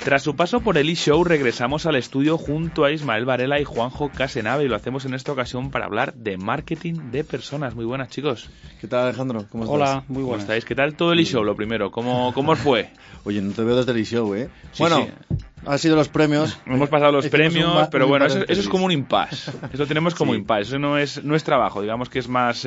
Tras su paso por el eShow, regresamos al estudio junto a Ismael Varela y Juanjo Casenave, y lo hacemos en esta ocasión para hablar de marketing de personas. Muy buenas, chicos. ¿Qué tal, Alejandro? ¿Cómo estás? Hola, muy buenas. ¿Cómo estáis? ¿Qué tal todo el eShow, lo primero? ¿Cómo os fue? Oye, no te veo desde el eShow, ¿eh? Sí, bueno, sí. Han sido los premios. Hemos pasado los premios, pero bueno, eso es feliz. como un impasse. Eso lo tenemos como Sí. impasse. Eso no es trabajo, digamos que es más...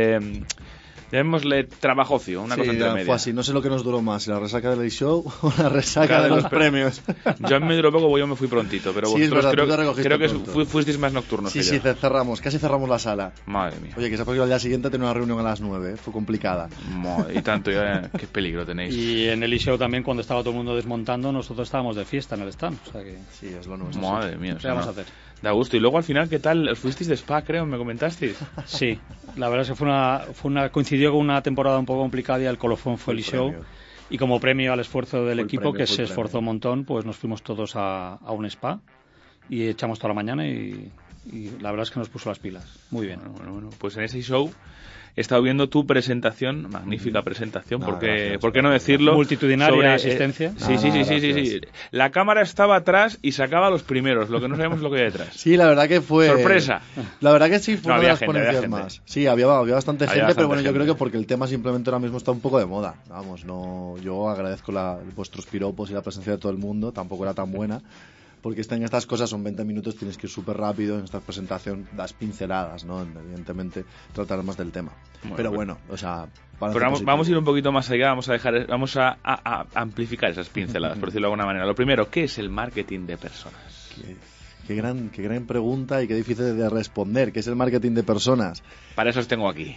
llamémosle trabajo ocio, una cosa intermedia. Fue así. No sé lo que nos duró más, la resaca del show o la resaca de los premios. Yo me duró poco, yo me fui prontito, pero Sí, es vosotros verdad, tú te recogiste creo que pronto. fuisteis más nocturnos Sí, que sí, yo. casi cerramos la sala. Madre mía. Oye, que sepas que al día siguiente tenía una reunión a las 9, fue complicada. Madre, y tanto, qué peligro tenéis. Y en el eShow también, cuando estaba todo el mundo desmontando, nosotros estábamos de fiesta en el stand. O sea que... Sí, es lo nuestro. Madre mía, ¿Qué vamos a hacer? Da gusto. Y luego al final, ¿qué tal? ¿Os fuisteis de spa, creo? ¿Me comentasteis? Sí, la verdad es que coincidió con una temporada un poco complicada y el colofón fue el eShow. premio. Y como premio al esfuerzo del Fue el equipo, premio, que fue se el esforzó un montón, pues nos fuimos todos a un spa y echamos toda la mañana y la verdad es que nos puso las pilas. Muy bien. Bueno. Pues en ese show he estado viendo tu presentación, magnífica presentación, Gracias, ¿por qué no decirlo? Multitudinaria asistencia. Sí. La cámara estaba atrás y sacaba a los primeros, lo que no sabemos es lo que hay detrás. Sí, la verdad que fue... ¡Sorpresa! La verdad que sí, fue No, una de había las gente, ponencias había gente. más. Sí, había bastante Había gente, bastante pero bueno, yo gente. creo que porque el tema simplemente ahora mismo está un poco de moda. Vamos, no, yo agradezco vuestros piropos y la presencia de todo el mundo, tampoco era tan buena. Porque en estas cosas son 20 minutos, tienes que ir súper rápido, en esta presentación das pinceladas, ¿no? Evidentemente tratar más del tema. Pero bueno, o sea... Pero vamos a ir un poquito más allá, vamos a amplificar esas pinceladas, por decirlo de alguna manera. Lo primero, ¿qué es el marketing de personas? Qué gran pregunta y qué difícil de responder. ¿Qué es el marketing de personas? Para eso os tengo aquí.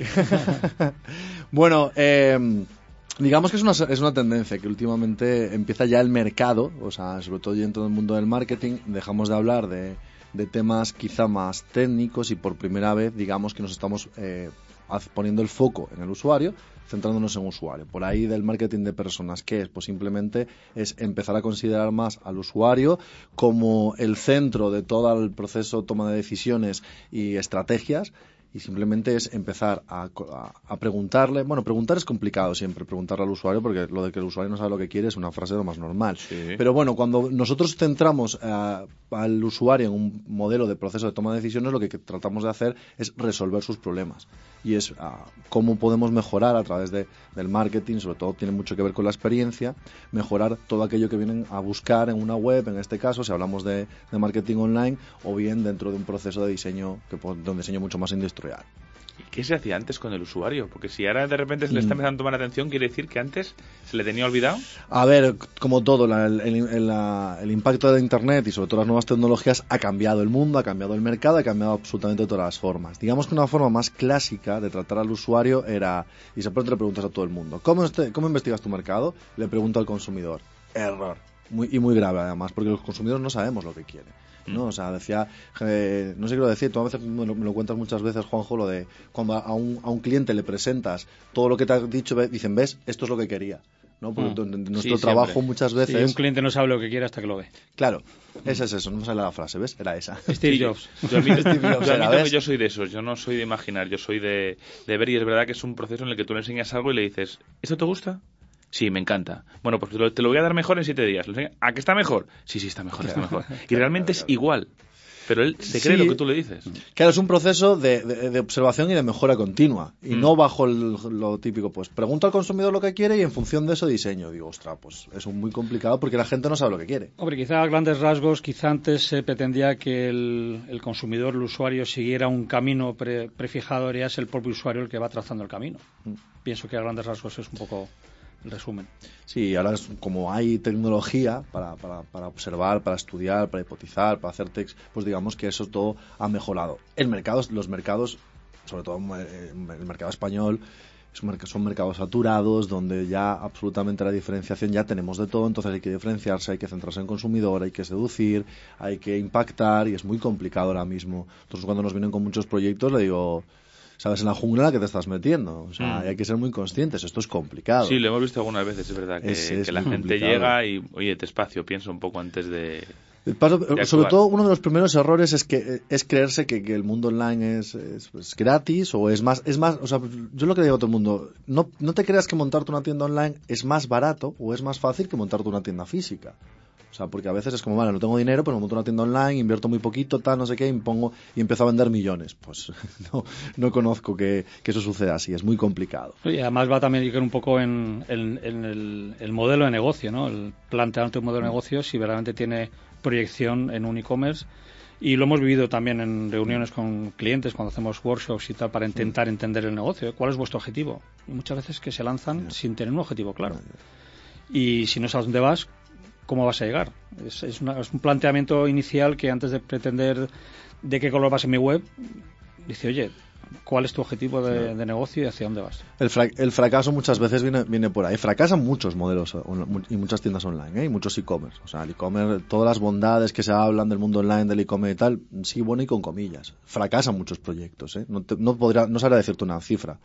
Bueno, digamos que es una tendencia que últimamente empieza ya el mercado, o sea, sobre todo dentro del mundo del marketing, dejamos de hablar de temas quizá más técnicos y por primera vez digamos que nos estamos poniendo el foco en el usuario, centrándonos en usuario. Por ahí del marketing de personas, ¿qué es? Pues simplemente es empezar a considerar más al usuario como el centro de todo el proceso de toma de decisiones y estrategias. Y simplemente es empezar a preguntarle. Bueno, preguntar es complicado siempre, preguntarle al usuario, porque lo de que el usuario no sabe lo que quiere es una frase de lo más normal. Sí. Pero bueno, cuando nosotros centramos al usuario en un modelo de proceso de toma de decisiones, lo que tratamos de hacer es resolver sus problemas. Y es cómo podemos mejorar a través del marketing, sobre todo tiene mucho que ver con la experiencia, mejorar todo aquello que vienen a buscar en una web, en este caso, si hablamos de marketing online, o bien dentro de un proceso de diseño, de un diseño mucho más industrial. ¿Y qué se hacía antes con el usuario? Porque si ahora de repente se le está empezando a tomar atención, ¿quiere decir que antes se le tenía olvidado? A ver, como todo, el impacto de Internet y sobre todo las nuevas tecnologías ha cambiado el mundo, ha cambiado el mercado, ha cambiado absolutamente todas las formas. Digamos que una forma más clásica de tratar al usuario era, y siempre te le preguntas a todo el mundo, ¿cómo investigas tu mercado? Le pregunto al consumidor. Error. Muy grave además, porque los consumidores no sabemos lo que quieren. ¿No? O sea, decía, no sé qué lo decía, tú a veces me lo cuentas muchas veces, Juanjo, lo de cuando a un cliente le presentas todo lo que te ha dicho, dicen, ¿ves? Esto es lo que quería. ¿No? Porque nuestro trabajo siempre. Muchas veces... Sí, un cliente no sabe lo que quiere hasta que lo ve. Claro, esa es eso, no me sale la frase, ¿ves? Era esa. Steve Jobs. Yo admito que yo soy de esos, yo no soy de imaginar, yo soy de ver, y es verdad que es un proceso en el que tú le enseñas algo y le dices, ¿esto te gusta? Sí, me encanta. Bueno, pues te lo voy a dar mejor en 7 días. ¿A qué está mejor? Sí, está mejor. Y realmente es igual. Pero él se cree lo que tú le dices. Claro, es un proceso de observación y de mejora continua. Y no bajo lo típico, pues pregunta al consumidor lo que quiere y en función de eso diseño. Digo, ostras, pues es muy complicado porque la gente no sabe lo que quiere. Hombre, quizá a grandes rasgos, quizá antes se pretendía que el consumidor, el usuario, siguiera un camino prefijado, y es el propio usuario el que va trazando el camino. Pienso que a grandes rasgos es un poco... el resumen. Sí, ahora como hay tecnología para observar, para estudiar, para hipotizar, para hacer text, pues digamos que eso todo ha mejorado. Los mercados, sobre todo el mercado español, son mercados saturados, donde ya absolutamente la diferenciación ya tenemos de todo, entonces hay que diferenciarse, hay que centrarse en el consumidor, hay que seducir, hay que impactar, y es muy complicado ahora mismo. Entonces cuando nos vienen con muchos proyectos le digo... sabes en la jungla en la que te estás metiendo, o sea, hay que ser muy conscientes, esto es complicado. Sí, lo hemos visto algunas veces, es verdad, que la gente llega y, oye, despacio, piensa un poco antes de sobre todo, uno de los primeros errores es creerse que el mundo online es gratis, o es más, o sea, yo lo que digo a todo el mundo, no te creas que montarte una tienda online es más barato o es más fácil que montarte una tienda física. O sea, porque a veces es como, vale, no tengo dinero, pero me monto una tienda online, invierto muy poquito, tal, no sé qué, y empiezo a vender millones. Pues no conozco que eso suceda así, es muy complicado. Y además va también un poco en el modelo de negocio, ¿no? El plantearte un modelo de negocio, si verdaderamente tiene proyección en un e-commerce. Y lo hemos vivido también en reuniones con clientes, cuando hacemos workshops y tal, para intentar entender el negocio. ¿Cuál es vuestro objetivo? Y muchas veces que se lanzan sin tener un objetivo claro. Y si no sabes dónde vas, ¿cómo vas a llegar? Es un planteamiento inicial que antes de pretender de qué color vas en mi web, dice, oye, ¿cuál es tu objetivo de negocio y hacia dónde vas? El fracaso muchas veces viene por ahí. Fracasan muchos modelos y muchas tiendas online, y muchos e-commerce. O sea, el e-commerce, todas las bondades que se hablan del mundo online, del e-commerce y tal, sí, bueno, y con comillas. Fracasan muchos proyectos, No sabría decirte una cifra.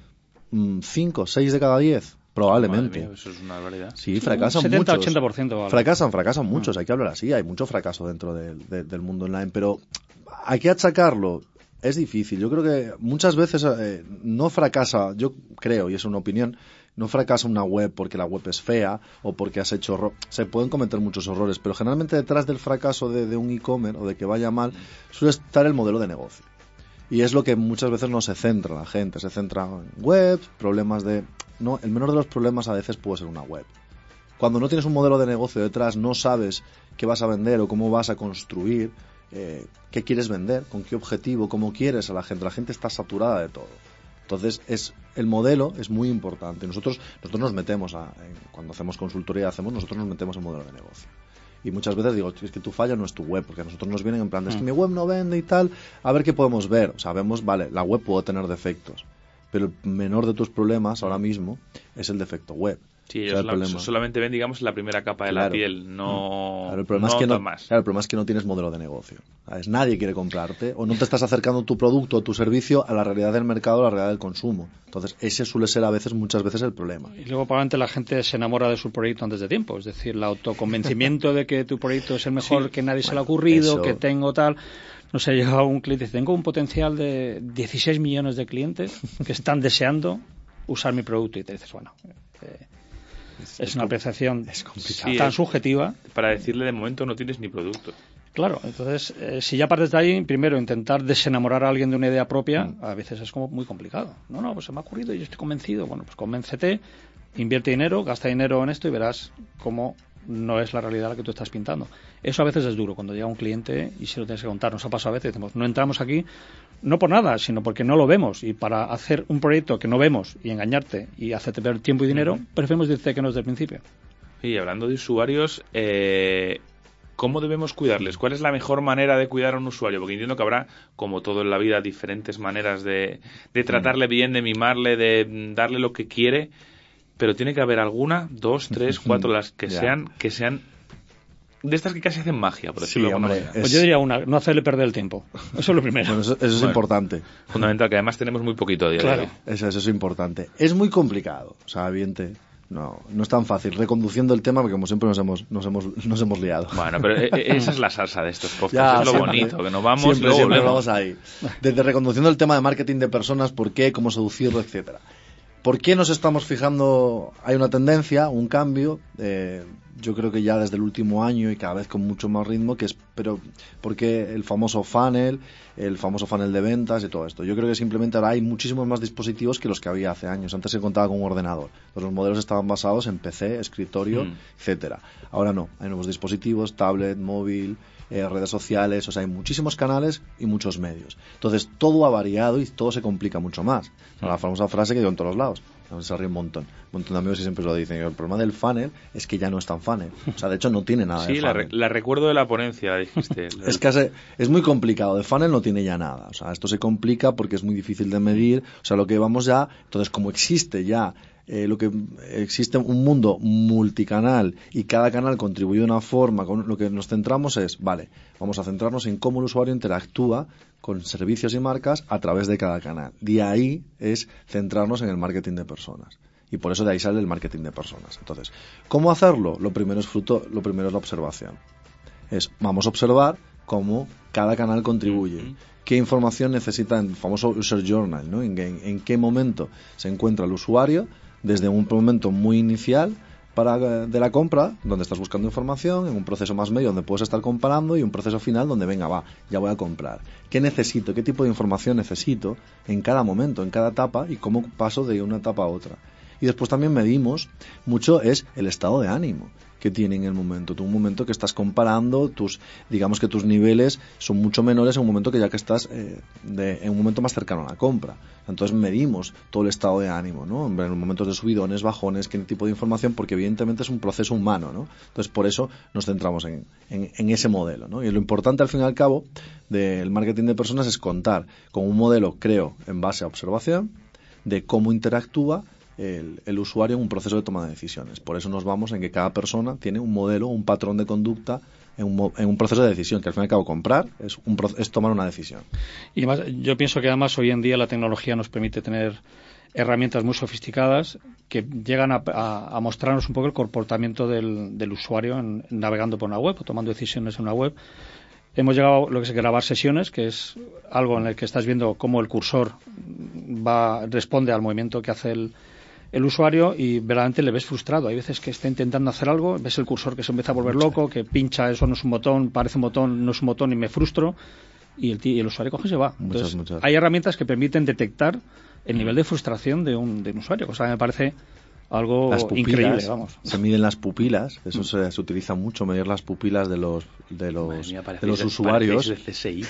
5, 6 de cada 10. Probablemente. Madre mía, eso es una barbaridad. Sí, fracasan 70, muchos. 80%. Vale. Fracasan muchos, hay que hablar así. Hay mucho fracaso dentro del mundo online, pero hay que achacarlo. Es difícil. Yo creo que muchas veces no fracasa, yo creo, y es una opinión, no fracasa una web porque la web es fea o porque has hecho se pueden cometer muchos errores, pero generalmente detrás del fracaso de un e-commerce o de que vaya mal suele estar el modelo de negocio. Y es lo que muchas veces no se centra la gente, se centra en web, problemas de... No, el menor de los problemas a veces puede ser una web. Cuando no tienes un modelo de negocio detrás, no sabes qué vas a vender o cómo vas a construir, qué quieres vender, con qué objetivo, cómo quieres a la gente. La gente está saturada de todo. Entonces, el modelo es muy importante. Nosotros nos metemos, cuando hacemos consultoría, nosotros nos metemos en modelo de negocio. Y muchas veces digo, es que tu falla no es tu web, porque a nosotros nos vienen en plan, es que mi web no vende y tal, a ver qué podemos ver. O sea, vemos, vale, la web puede tener defectos, pero el menor de tus problemas ahora mismo es el defecto web. Sí, ellos solamente ven, digamos, la primera capa de la piel, no, claro, el problema es que más. Claro, el problema es que no tienes modelo de negocio. ¿Sabes? Nadie quiere comprarte o no te estás acercando tu producto o tu servicio a la realidad del mercado, a la realidad del consumo. Entonces, ese suele ser muchas veces el problema. Y luego, probablemente, la gente se enamora de su proyecto antes de tiempo. Es decir, el autoconvencimiento de que tu proyecto es el mejor, que nadie se le ha ocurrido, que tengo tal... No sé, llega un cliente y dice, tengo un potencial de 16 millones de clientes que están deseando usar mi producto. Y te dices, bueno... es una apreciación tan subjetiva. Para decirle, de momento no tienes ni producto. Claro, entonces, si ya partes de ahí, primero intentar desenamorar a alguien de una idea propia, a veces es como muy complicado. No, pues se me ha ocurrido y yo estoy convencido. Bueno, pues convéncete, invierte dinero, gasta dinero en esto y verás cómo no es la realidad la que tú estás pintando. Eso a veces es duro cuando llega un cliente y se lo tienes que contar. Nos ha pasado a veces, decimos, no entramos aquí no por nada, sino porque no lo vemos, y para hacer un proyecto que no vemos y engañarte y hacerte perder tiempo y dinero, preferimos decirte que no desde el principio. Y hablando de usuarios, ¿cómo debemos cuidarles? ¿Cuál es la mejor manera de cuidar a un usuario? Porque entiendo que habrá, como todo en la vida, diferentes maneras de tratarle bien, de mimarle, de darle lo que quiere, pero tiene que haber alguna, 2, 3, 4, las que sean de estas que casi hacen magia, por decirlo de alguna manera. Pues yo diría no hacerle perder el tiempo. Eso es lo primero. Bueno, eso es importante. Fundamental, que además tenemos muy poquito día de hoy. Eso es importante. Es muy complicado, o sea, evidente. No es tan fácil. Reconduciendo el tema, porque como siempre nos hemos liado. Bueno, pero esa es la salsa de estos podcasts, es lo bonito, que nos vamos y luego siempre vamos ahí. Desde reconduciendo el tema de marketing de personas, por qué, cómo seducirlo, etcétera. ¿Por qué nos estamos fijando? Hay una tendencia, un cambio, yo creo que ya desde el último año y cada vez con mucho más ritmo, pero porque el famoso funnel de ventas y todo esto. Yo creo que simplemente ahora hay muchísimos más dispositivos que los que había hace años. Antes se contaba con un ordenador. Los modelos estaban basados en PC, escritorio, etcétera. Ahora no, hay nuevos dispositivos, tablet, móvil, redes sociales, o sea, hay muchísimos canales y muchos medios. Entonces, todo ha variado y todo se complica mucho más. O sea, la famosa frase que digo en todos los lados. Se ríe un montón de amigos y siempre lo dicen. El problema del funnel es que ya no es tan funnel. O sea, de hecho no tiene nada de funnel. Sí, la recuerdo de la ponencia, dijiste. Es que es muy complicado. De funnel no tiene ya nada. O sea, esto se complica porque es muy difícil de medir. O sea, lo que vamos ya... Entonces, como existe ya... existe un mundo multicanal y cada canal contribuye de una forma, lo que nos centramos es, vale, vamos a centrarnos en cómo el usuario interactúa con servicios y marcas a través de cada canal. De ahí es centrarnos en el marketing de personas. Y por eso de ahí sale el marketing de personas. Entonces, ¿cómo hacerlo? Lo primero es la observación. Vamos a observar cómo cada canal contribuye. ¿Qué información necesita el famoso user journal, ¿no? En qué momento se encuentra el usuario, desde un momento muy inicial de la compra, donde estás buscando información, en un proceso más medio donde puedes estar comparando y un proceso final donde venga, va, ya voy a comprar. ¿Qué necesito? ¿Qué tipo de información necesito en cada momento, en cada etapa y cómo paso de una etapa a otra? Y después también medimos mucho es el estado de ánimo que tiene en el momento. Tú un momento que estás comparando, digamos que tus niveles son mucho menores en un momento que ya que estás en un momento más cercano a la compra. Entonces medimos todo el estado de ánimo, ¿no? En los momentos de subidones, bajones, qué tipo de información, porque evidentemente es un proceso humano, ¿no? Entonces por eso nos centramos en ese modelo, ¿no? Y lo importante al fin y al cabo del marketing de personas es contar con un modelo, creo, en base a observación, de cómo interactúa el usuario en un proceso de toma de decisiones. Por eso nos vamos en que cada persona tiene un modelo, un patrón de conducta en un proceso de decisión, que al fin y al cabo comprar es tomar una decisión. Y además, yo pienso que además hoy en día la tecnología nos permite tener herramientas muy sofisticadas que llegan a mostrarnos un poco el comportamiento del usuario navegando por una web o tomando decisiones en una web. Hemos llegado a lo que es grabar sesiones, que es algo en el que estás viendo cómo el cursor responde al movimiento que hace el usuario y verdaderamente le ves frustrado. Hay veces que está intentando hacer algo, ves el cursor que se empieza a volver loco, que pincha, eso no es un botón, parece un botón, no es un botón y me frustro y el usuario coge y se va. Entonces, hay herramientas que permiten detectar el nivel de frustración de un usuario, cosa que me parece algo increíble, vamos. Se miden las pupilas, eso se utiliza mucho, medir las pupilas de los usuarios. De CSI.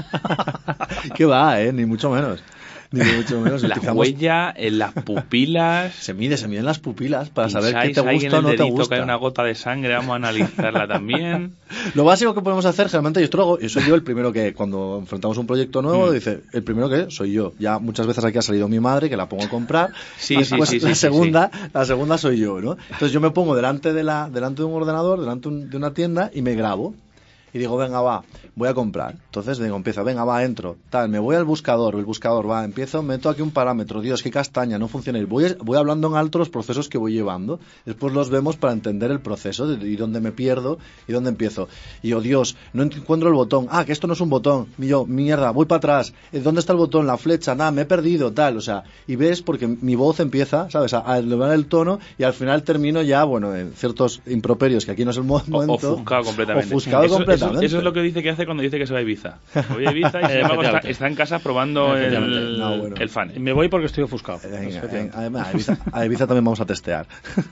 ¿Qué va, ni mucho menos. Ni mucho menos. La huella, en las pupilas. Se miden las pupilas para saber qué te gusta o no te gusta. Que hay una gota de sangre, vamos a analizarla también. Lo básico que podemos hacer, generalmente, y esto lo hago, y soy yo el primero que, cuando enfrentamos un proyecto nuevo, dice, el primero que soy yo. Ya muchas veces aquí ha salido mi madre, que la pongo a comprar. La segunda soy yo, ¿no? Entonces yo me pongo delante de un ordenador, delante de una tienda, y me grabo. Y digo, venga, va, voy a comprar. Entonces empiezo, venga, va, entro, tal, me voy al buscador, va, meto aquí un parámetro, Dios, qué castaña, no funciona. Y voy hablando en alto los procesos que voy llevando. Después los vemos para entender el proceso y dónde me pierdo y dónde empiezo. Y yo, Dios, no encuentro el botón. Ah, que esto no es un botón. Y yo, mierda, voy para atrás. ¿Dónde está el botón? La flecha, nada, me he perdido, tal. O sea, y ves porque mi voz empieza, ¿sabes?, a elevar el tono y al final termino ya, bueno, en ciertos improperios, que aquí no es el momento. Ofuscado completamente. Eso es lo que dice que hace cuando dice que se va a Ibiza. Voy a Ibiza y sin embargo está en casa probando el fan. Me voy porque estoy ofuscado. A Ibiza también vamos a testear.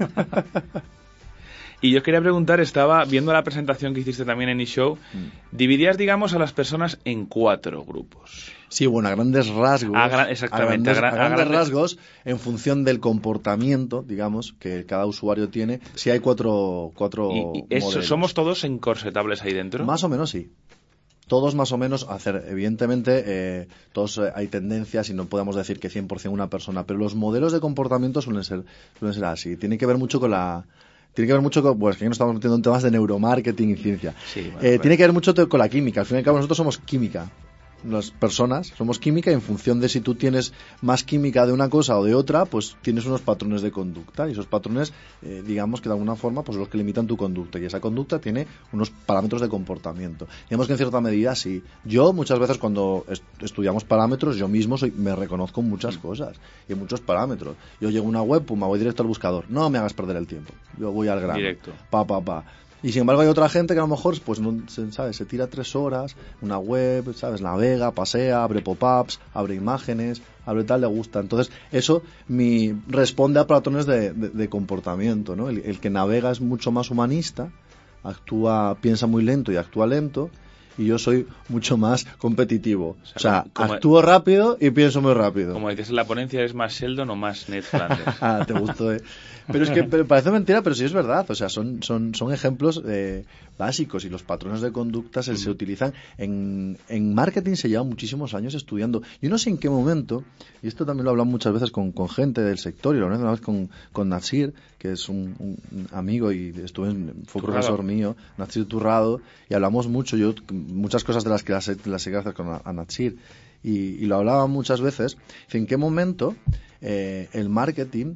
Y yo quería preguntar, estaba viendo la presentación que hiciste también en eShow, dividías, digamos, a las personas en 4 grupos. Sí, bueno, a grandes rasgos. Exactamente. A grandes rasgos, en función del comportamiento, digamos, que cada usuario tiene, sí hay cuatro modelos. ¿Somos todos encorsetables ahí dentro? Más o menos, sí. Todos más o menos evidentemente, todos hay tendencias y no podemos decir que 100% una persona, pero los modelos de comportamiento suelen ser así. Tiene que ver mucho con pues que no estamos metiendo en temas de neuromarketing y ciencia. Sí, tiene que ver mucho con la química. Al fin y al cabo nosotros somos química. Las personas somos química y en función de si tú tienes más química de una cosa o de otra, pues tienes unos patrones de conducta y esos patrones, digamos que de alguna forma, pues los que limitan tu conducta y esa conducta tiene unos parámetros de comportamiento. Digamos que en cierta medida sí. Yo muchas veces cuando estudiamos parámetros, yo mismo me reconozco en muchas cosas y en muchos parámetros. Yo llego a una web, me voy directo al buscador. No me hagas perder el tiempo. Yo voy al grano. Directo. Y sin embargo hay otra gente que a lo mejor, pues no, ¿sabes?, se tira 3 horas, una web, ¿sabes?, navega, pasea, abre pop-ups, abre imágenes, abre tal, le gusta. Entonces eso responde a patrones de comportamiento, ¿no? El que navega es mucho más humanista, piensa muy lento y actúa lento, y yo soy mucho más competitivo. O sea, actúo rápido y pienso muy rápido. Como dices en la ponencia, ¿es más Sheldon o más Ned Flanders? Te gustó, Pero es que parece mentira, pero sí es verdad. O sea, son ejemplos básicos y los patrones de conducta se utilizan. En marketing se lleva muchísimos años estudiando. Yo no sé en qué momento, y esto también lo he hablado muchas veces con gente del sector, y lo hablé una vez con Natsir, que es un amigo y fue profesor mío, Natsir Turrado, y hablamos mucho, muchas cosas de las que las he gracias a Natsir, y lo hablaba muchas veces. ¿En qué momento el marketing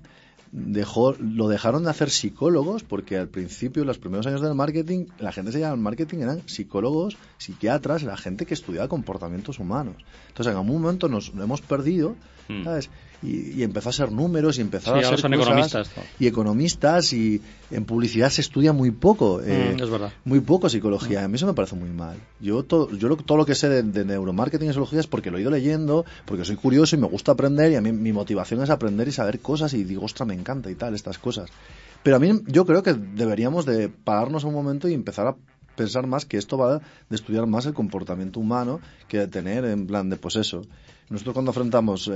lo dejaron de hacer psicólogos? Porque al principio, en los primeros años del marketing, la gente se llamaba marketing, eran psicólogos, psiquiatras, era gente que estudiaba comportamientos humanos. Entonces, en algún momento nos hemos perdido ¿sabes? Y empezó a ser números y empezó a ser son cosas, economistas, ¿no? y economistas, y en publicidad se estudia muy poco, es verdad. muy poco psicología. A mí eso me parece muy mal. Todo lo que sé de neuromarketing y psicología es porque lo he ido leyendo, porque soy curioso y me gusta aprender, y a mí mi motivación es aprender y saber cosas, y digo, ostras, me encanta y tal, estas cosas. Pero a mí yo creo que deberíamos de pararnos un momento y empezar a pensar más que esto va de estudiar más el comportamiento humano que de tener en plan de pues eso. Nosotros cuando afrontamos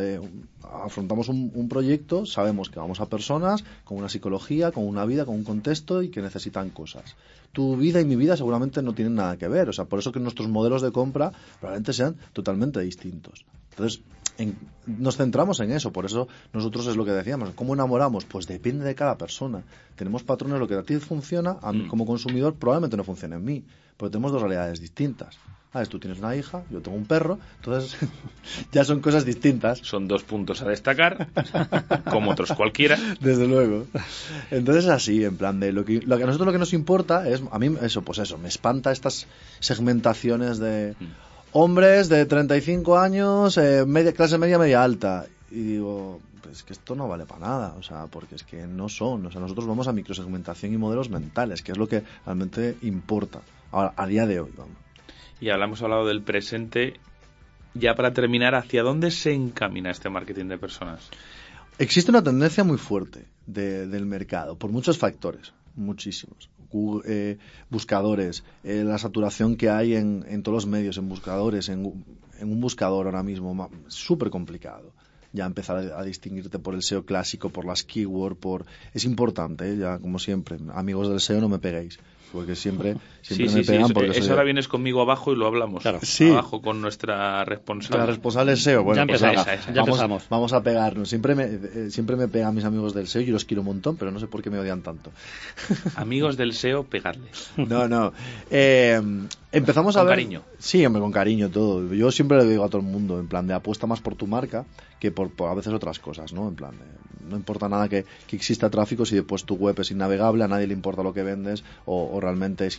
un proyecto sabemos que vamos a personas con una psicología, con una vida, con un contexto y que necesitan cosas. Tu vida y mi vida seguramente no tienen nada que ver, o sea, por eso que nuestros modelos de compra probablemente sean totalmente distintos. Entonces, nos centramos en eso, por eso nosotros es lo que decíamos, ¿cómo enamoramos? Pues depende de cada persona. Tenemos patrones, lo que a ti funciona, a mí como consumidor probablemente no funcione en mí, porque tenemos dos realidades distintas. Tú tienes una hija, yo tengo un perro, entonces ya son cosas distintas. Son 2 puntos a destacar, como otros cualquiera. Desde luego. Entonces así, en plan de lo que a nosotros lo que nos importa es, a mí eso, me espanta estas segmentaciones de hombres de 35 años, clase media alta. Y digo, pues que esto no vale para nada, o sea, porque es que no son, o sea, nosotros vamos a microsegmentación y modelos mentales, que es lo que realmente importa ahora, a día de hoy, vamos. Y hemos hablado del presente. Ya para terminar, ¿hacia dónde se encamina este marketing de personas? Existe una tendencia muy fuerte del mercado, por muchos factores, muchísimos. Buscadores, la saturación que hay en todos los medios, en buscadores, en un buscador ahora mismo, súper complicado. Ya empezar a distinguirte por el SEO clásico, por las keywords, es importante, ya como siempre. Amigos del SEO, no me peguéis. Porque siempre me pegan porque eso ahora vienes conmigo abajo y lo hablamos. Claro. Sí. Abajo con nuestra responsable. La responsable del SEO. Bueno, ya empezamos. Vamos a pegarnos. Siempre me pegan mis amigos del SEO y los quiero un montón, pero no sé por qué me odian tanto. Amigos del SEO, pegadle. No. Empezamos a ver. Con cariño. Sí, hombre, con cariño todo. Yo siempre le digo a todo el mundo, en plan de apuesta más por tu marca que por a veces otras cosas, ¿no? En plan no importa nada que exista tráfico si después tu web es innavegable, a nadie le importa lo que vendes o realmente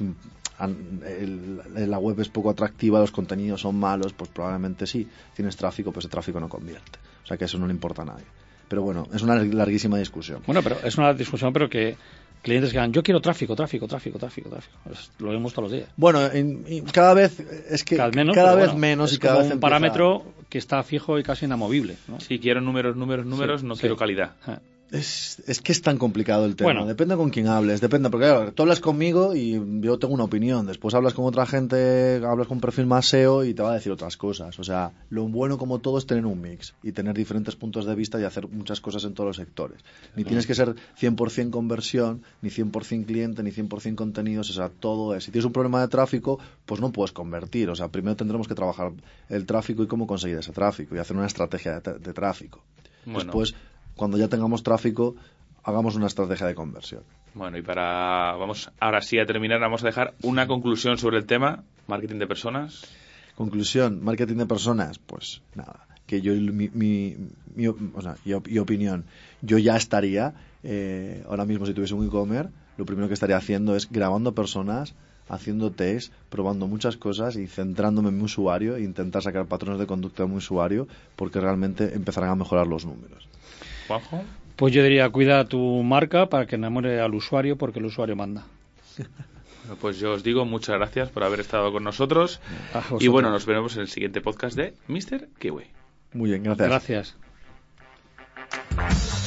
la web es poco atractiva, los contenidos son malos, pues probablemente sí, tienes tráfico, pues ese tráfico no convierte. O sea que eso no le importa a nadie. Pero bueno, es una larguísima discusión. Bueno, pero es una discusión, pero que clientes que digan, yo quiero tráfico. Lo vemos todos los días. Bueno, cada vez es que cada vez menos es y cada vez un parámetro que está fijo y casi inamovible, ¿no? Si quiero números, no quiero calidad. Es que es tan complicado el tema. Bueno. Depende con quién hables, depende, porque claro, tú hablas conmigo y yo tengo una opinión, después hablas con otra gente, hablas con un perfil más SEO y te va a decir otras cosas. O sea, lo bueno como todo es tener un mix y tener diferentes puntos de vista y hacer muchas cosas en todos los sectores. Ni tienes que ser 100% conversión, ni 100% cliente, ni 100% contenidos, o sea, todo es. Si tienes un problema de tráfico, pues no puedes convertir. O sea, primero tendremos que trabajar el tráfico y cómo conseguir ese tráfico y hacer una estrategia de tráfico. Bueno. Después, cuando ya tengamos tráfico, hagamos una estrategia de conversión. Bueno, y vamos ahora sí a terminar, vamos a dejar una conclusión sobre el tema, marketing de personas. Conclusión, marketing de personas, pues nada, que yo, mi opinión, yo ya estaría, ahora mismo si tuviese un e-commerce, lo primero que estaría haciendo es grabando personas, haciendo test, probando muchas cosas y centrándome en mi usuario e intentar sacar patrones de conducta de mi usuario, porque realmente empezarán a mejorar los números. ¿Juanjo? Pues yo diría, cuida tu marca para que enamore al usuario, porque el usuario manda. Bueno, pues yo os digo muchas gracias por haber estado con nosotros. Y bueno, nos veremos en el siguiente podcast de Mr. Kiwi. Muy bien, gracias. Gracias.